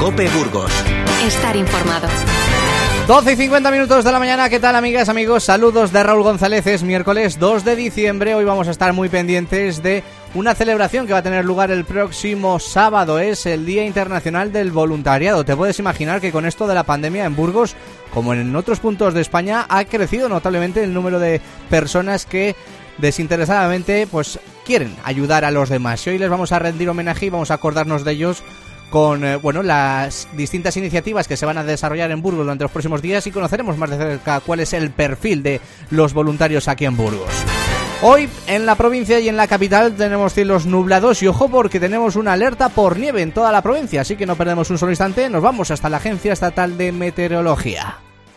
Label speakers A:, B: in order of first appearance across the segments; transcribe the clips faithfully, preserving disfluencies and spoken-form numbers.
A: COPE Burgos.
B: Estar informado.
C: doce y cincuenta minutos de la mañana. ¿Qué tal, amigas, amigos? Saludos de Raúl González. Es miércoles dos de diciembre. Hoy vamos a estar muy pendientes de una celebración que va a tener lugar el próximo sábado. Es el Día Internacional del Voluntariado. Te puedes imaginar que con esto de la pandemia en Burgos, como en otros puntos de España, ha crecido notablemente el número de personas que desinteresadamente pues quieren ayudar a los demás. Y hoy les vamos a rendir homenaje y vamos a acordarnos de ellos con eh, bueno las distintas iniciativas que se van a desarrollar en Burgos durante los próximos días, y conoceremos más de cerca cuál es el perfil de los voluntarios aquí en Burgos. Hoy en la provincia y en la capital tenemos cielos nublados y ojo porque tenemos una alerta por nieve en toda la provincia, así que no perdemos un solo instante, nos vamos hasta la Agencia Estatal de Meteorología.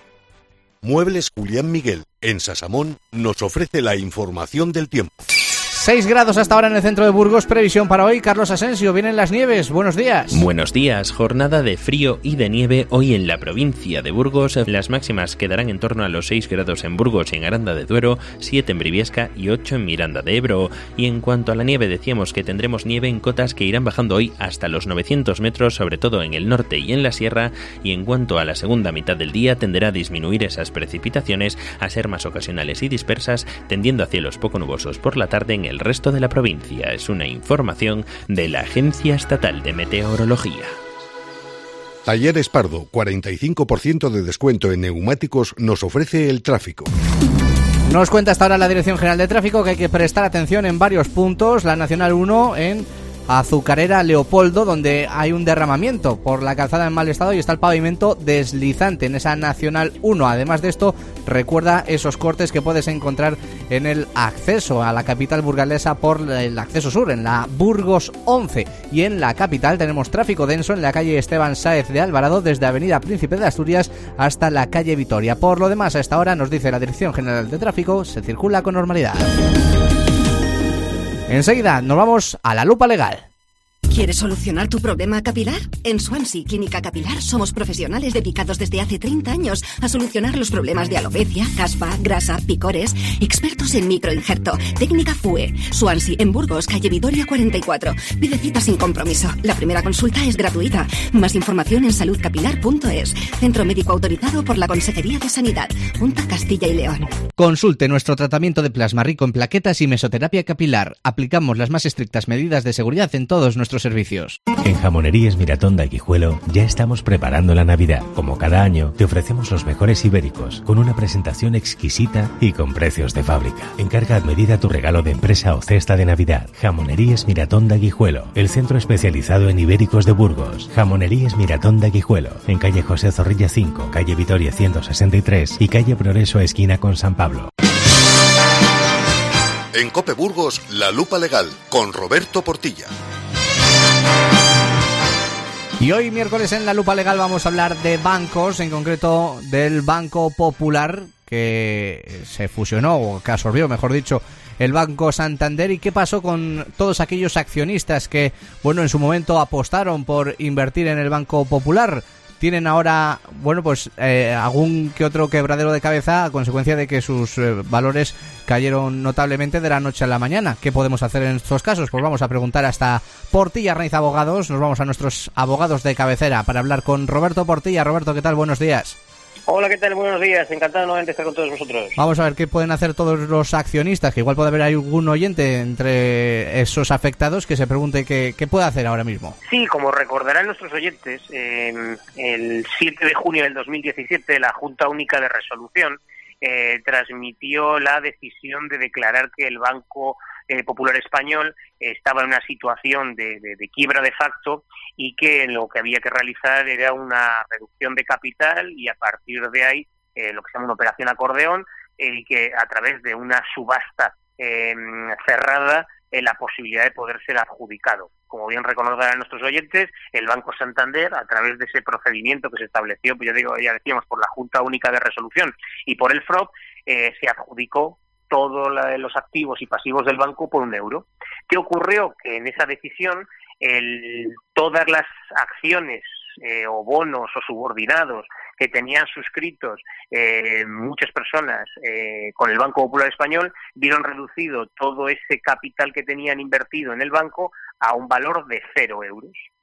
D: Muebles Julián Miguel, en Sasamón, nos ofrece la información del tiempo.
C: seis grados hasta ahora en el centro de Burgos. Previsión para hoy. Carlos Asensio, vienen las nieves. Buenos días.
E: Buenos días. Jornada de frío y de nieve hoy en la provincia de Burgos. Las máximas quedarán en torno a los seis grados en Burgos y en Aranda de Duero, siete en Briviesca y ocho en Miranda de Ebro. Y en cuanto a la nieve, decíamos que tendremos nieve en cotas que irán bajando hoy hasta los novecientos metros, sobre todo en el norte y en la sierra. Y en cuanto a la segunda mitad del día, tenderá a disminuir esas precipitaciones, a ser más ocasionales y dispersas, tendiendo a cielos poco nubosos por la tarde en el El resto de la provincia. Es una información de la Agencia Estatal de Meteorología.
D: Talleres Pardo, cuarenta y cinco por ciento de descuento en neumáticos, nos ofrece el tráfico.
C: Nos cuenta hasta ahora la Dirección General de Tráfico que hay que prestar atención en varios puntos. La Nacional uno en Azucarera Leopoldo, donde hay un derramamiento por la calzada en mal estado y está el pavimento deslizante en esa Nacional uno. Además de esto, recuerda esos cortes que puedes encontrar en el acceso a la capital burgalesa por el acceso sur, en la Burgos once. Y en la capital tenemos tráfico denso en la calle Esteban Sáez de Alvarado, desde Avenida Príncipe de Asturias hasta la calle Vitoria. Por lo demás, a esta hora nos dice la Dirección General de Tráfico, se circula con normalidad. Enseguida nos vamos a la lupa legal.
F: ¿Quieres solucionar tu problema capilar? En Swansea Clínica Capilar somos profesionales dedicados desde hace treinta años a solucionar los problemas de alopecia, caspa, grasa, picores, expertos en microinjerto, técnica F U E. Swansea en Burgos, calle Vitoria cuarenta y cuatro. Pide cita sin compromiso. La primera consulta es gratuita. Más información en salud capilar punto es. Centro médico autorizado por la Consejería de Sanidad, Junta Castilla y León.
C: Consulte nuestro tratamiento de plasma rico en plaquetas y mesoterapia capilar. Aplicamos las más estrictas medidas de seguridad en todos nuestros servicios.
G: En Jamonerías Miratón de Guijuelo ya estamos preparando la Navidad. Como cada año, te ofrecemos los mejores ibéricos, con una presentación exquisita y con precios de fábrica. Encarga a medida tu regalo de empresa o cesta de Navidad. Jamonerías Miratón de Guijuelo, el centro especializado en ibéricos de Burgos. Jamonerías Miratón de Guijuelo, en calle José Zorrilla cinco, calle Vitoria ciento sesenta y tres y calle Progreso esquina con San Pablo.
D: En COPE Burgos, la lupa legal, con Roberto Portilla.
C: Y hoy miércoles en la lupa legal vamos a hablar de bancos, en concreto del Banco Popular, que se fusionó, o que absorbió, mejor dicho, el Banco Santander. ¿Y qué pasó con todos aquellos accionistas que, bueno, en su momento apostaron por invertir en el Banco Popular? Tienen ahora, bueno, pues eh, algún que otro quebradero de cabeza a consecuencia de que sus eh, valores cayeron notablemente de la noche a la mañana. ¿Qué podemos hacer en estos casos? Pues vamos a preguntar hasta Portilla Raiz Abogados. Nos vamos a nuestros abogados de cabecera para hablar con Roberto Portilla. Roberto, ¿qué tal? Buenos días.
H: Hola, ¿qué tal? Buenos días. Encantado nuevamente de estar con todos vosotros.
C: Vamos a ver qué pueden hacer todos los accionistas, que igual puede haber algún oyente entre esos afectados que se pregunte qué, qué puede hacer ahora mismo.
H: Sí, como recordarán nuestros oyentes, eh, el siete de junio del dos mil diecisiete la Junta Única de Resolución eh, transmitió la decisión de declarar que el Banco eh, Popular Español estaba en una situación de, de, de quiebra de facto y que lo que había que realizar era una reducción de capital y a partir de ahí eh, lo que se llama una operación acordeón eh, y que a través de una subasta eh, cerrada eh, la posibilidad de poder ser adjudicado. Como bien recordarán nuestros oyentes, el Banco Santander, a través de ese procedimiento que se estableció, pues ya digo, ya decíamos, por la Junta Única de Resolución y por el F R O P, eh, se adjudicó todos los activos y pasivos del banco por un euro. ¿Qué ocurrió? Que en esa decisión el, todas las acciones eh, o bonos o subordinados que tenían suscritos eh, muchas personas eh, con el Banco Popular Español vieron reducido todo ese capital que tenían invertido en el banco a un valor de cero euros.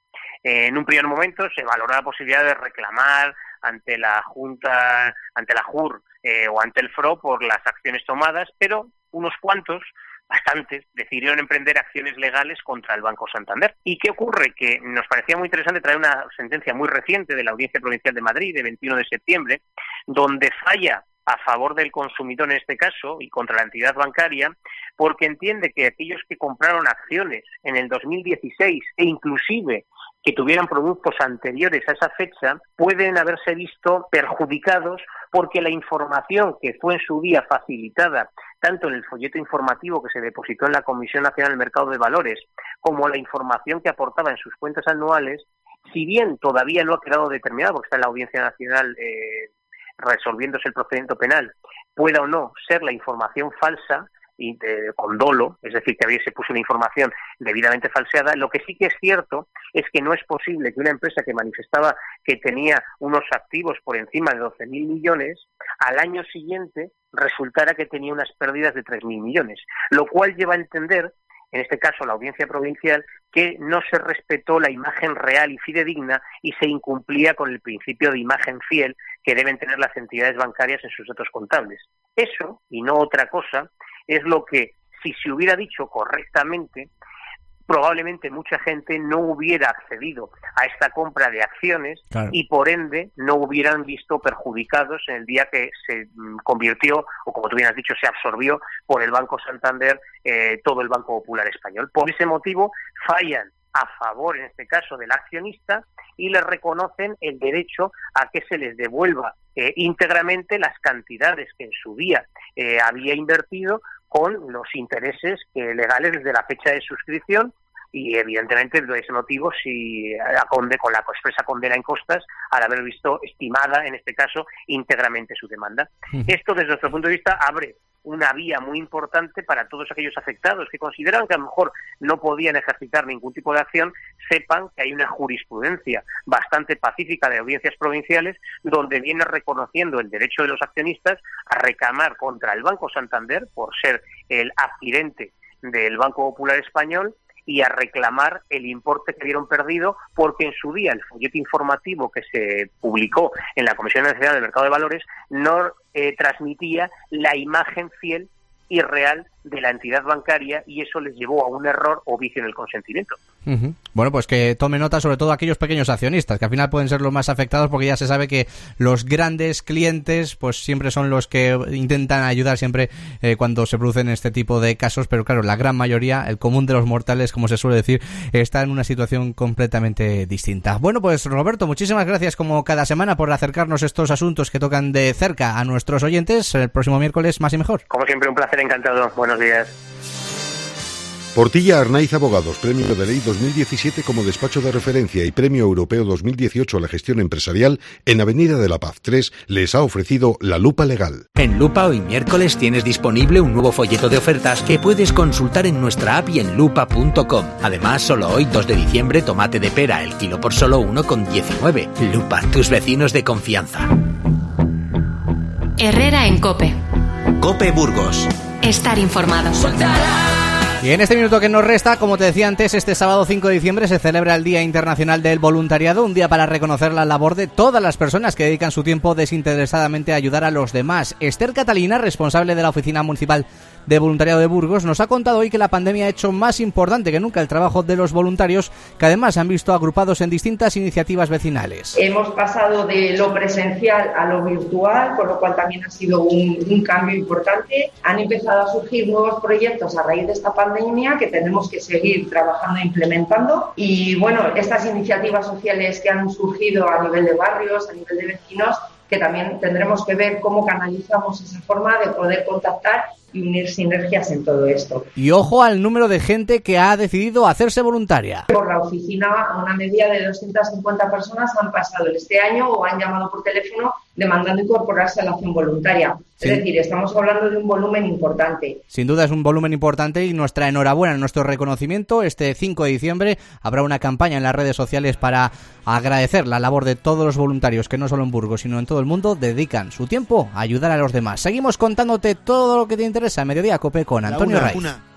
H: Eh, en un primer momento se valoró la posibilidad de reclamar ante la Junta, ante la J U R eh, o ante el F R O por las acciones tomadas, pero unos cuantos, bastantes, decidieron emprender acciones legales contra el Banco Santander. ¿Y qué ocurre? Que nos parecía muy interesante traer una sentencia muy reciente de la Audiencia Provincial de Madrid, de veintiuno de septiembre, donde falla a favor del consumidor en este caso y contra la entidad bancaria, porque entiende que aquellos que compraron acciones en el dos mil dieciséis e inclusive que tuvieran productos anteriores a esa fecha pueden haberse visto perjudicados porque la información que fue en su día facilitada tanto en el folleto informativo que se depositó en la Comisión Nacional del Mercado de Valores como la información que aportaba en sus cuentas anuales, si bien todavía no ha quedado determinado, porque está en la Audiencia Nacional eh, resolviéndose el procedimiento penal, pueda o no ser la información falsa y de, con dolo, es decir, que se puso una información debidamente falseada. Lo que sí que es cierto es que no es posible que una empresa que manifestaba que tenía unos activos por encima de doce mil millones, al año siguiente resultara que tenía unas pérdidas de tres mil millones, lo cual lleva a entender, en este caso la Audiencia Provincial, que no se respetó la imagen real y fidedigna y se incumplía con el principio de imagen fiel que deben tener las entidades bancarias en sus datos contables. Eso, y no otra cosa, es lo que, si se hubiera dicho correctamente, probablemente mucha gente no hubiera accedido a esta compra de acciones, claro, y por ende no hubieran visto perjudicados en el día que se convirtió, o como tú bien has dicho, se absorbió por el Banco Santander eh, todo el Banco Popular Español. Por ese motivo fallan a favor, en este caso, del accionista y le reconocen el derecho a que se les devuelva eh, íntegramente las cantidades que en su día eh, había invertido con los intereses eh, legales desde la fecha de suscripción y, evidentemente, por ese motivo, si a conde, con la expresa condena en costas al haber visto estimada, en este caso, íntegramente su demanda. Uh-huh. Esto, desde nuestro punto de vista, abre una vía muy importante para todos aquellos afectados que consideran que a lo mejor no podían ejercitar ningún tipo de acción, sepan que hay una jurisprudencia bastante pacífica de audiencias provinciales donde viene reconociendo el derecho de los accionistas a reclamar contra el Banco Santander por ser el adquirente del Banco Popular Español y a reclamar el importe que dieron perdido porque en su día el folleto informativo que se publicó en la Comisión Nacional del Mercado de Valores no eh, transmitía la imagen fiel y real de la entidad bancaria y eso les llevó a un error o vicio en el consentimiento.
C: Uh-huh. Bueno, pues que tome nota sobre todo aquellos pequeños accionistas, que al final pueden ser los más afectados porque ya se sabe que los grandes clientes pues siempre son los que intentan ayudar siempre eh, cuando se producen este tipo de casos, pero claro, la gran mayoría, el común de los mortales, como se suele decir, está en una situación completamente distinta. Bueno, pues Roberto, muchísimas gracias como cada semana por acercarnos estos asuntos que tocan de cerca a nuestros oyentes. El próximo miércoles más y mejor.
H: Como siempre, un placer, encantado. Buenos días.
D: Portilla Arnaiz Abogados, Premio de Ley dos mil diecisiete como despacho de referencia y Premio Europeo dos mil dieciocho a la gestión empresarial, en Avenida de la Paz tres les ha ofrecido la lupa legal.
A: En Lupa hoy miércoles tienes disponible un nuevo folleto de ofertas que puedes consultar en nuestra app y en lupa punto com. Además, solo hoy, dos de diciembre, tomate de pera, el kilo por solo uno con diecinueve. Lupa, tus vecinos de confianza.
B: Herrera en COPE.
A: COPE Burgos.
B: Estar informados.
C: Y en este minuto que nos resta, como te decía antes, este sábado cinco de diciembre se celebra el Día Internacional del Voluntariado, un día para reconocer la labor de todas las personas que dedican su tiempo desinteresadamente a ayudar a los demás. Esther Catalina, responsable de la Oficina Municipal de Voluntariado de Burgos, nos ha contado hoy que la pandemia ha hecho más importante que nunca el trabajo de los voluntarios, que además se han visto agrupados en distintas iniciativas vecinales.
I: Hemos pasado de lo presencial a lo virtual, con lo cual también ha sido un, un cambio importante. Han empezado a surgir nuevos proyectos a raíz de esta pandemia que tenemos que seguir trabajando e implementando. Y bueno, estas iniciativas sociales que han surgido a nivel de barrios, a nivel de vecinos, que también tendremos que ver cómo canalizamos esa forma de poder contactar y unir sinergias en todo esto.
C: Y ojo al número de gente que ha decidido hacerse voluntaria.
I: Por la oficina, a una media de doscientas cincuenta personas han pasado este año o han llamado por teléfono demandando incorporarse a la acción voluntaria. Sí. Es decir, estamos hablando de un volumen importante.
C: Sin duda es un volumen importante y nuestra enhorabuena, nuestro reconocimiento. Este cinco de diciembre habrá una campaña en las redes sociales para agradecer la labor de todos los voluntarios que no solo en Burgos, sino en todo el mundo dedican su tiempo a ayudar a los demás. Seguimos contándote todo lo que te interesa en Mediodía Cope con Antonio Raiz.